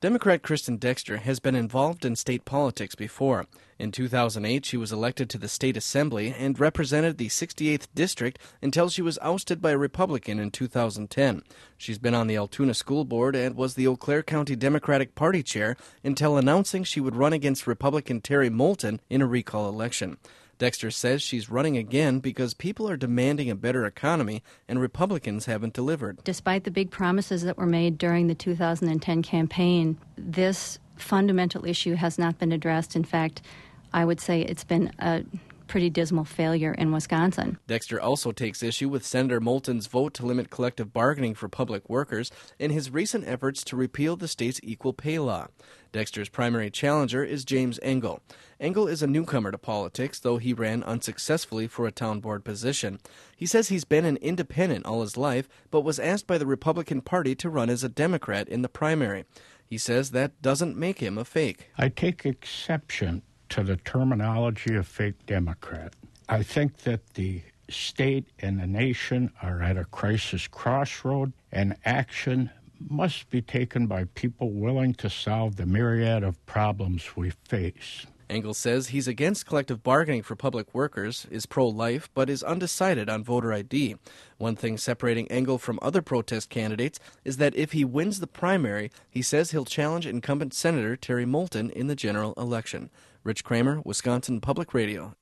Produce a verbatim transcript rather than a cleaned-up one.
Democrat Kristen Dexter has been involved in state politics before. In two thousand eight, she was elected to the state assembly and represented the sixty-eighth district until she was ousted by a Republican in two thousand ten. She's been on the Altoona School Board and was the Eau Claire County Democratic Party chair until announcing she would run against Republican Terry Moulton in a recall election. Dexter says she's running again because people are demanding a better economy and Republicans haven't delivered. Despite the big promises that were made during the two thousand ten campaign, this fundamental issue has not been addressed. In fact, I would say it's been a pretty dismal failure in Wisconsin. Dexter also takes issue with Senator Moulton's vote to limit collective bargaining for public workers and his recent efforts to repeal the state's equal pay law. Dexter's primary challenger is James Engel. Engel is a newcomer to politics, though he ran unsuccessfully for a town board position. He says he's been an independent all his life, but was asked by the Republican Party to run as a Democrat in the primary. He says that doesn't make him a fake. I take exception to the terminology of fake Democrat. I think that the state and the nation are at a crisis crossroad, and action must be taken by people willing to solve the myriad of problems we face. Engel says he's against collective bargaining for public workers, is pro-life, but is undecided on voter I D. One thing separating Engel from other protest candidates is that if he wins the primary, he says he'll challenge incumbent Senator Terry Moulton in the general election. Rich Kramer, Wisconsin Public Radio.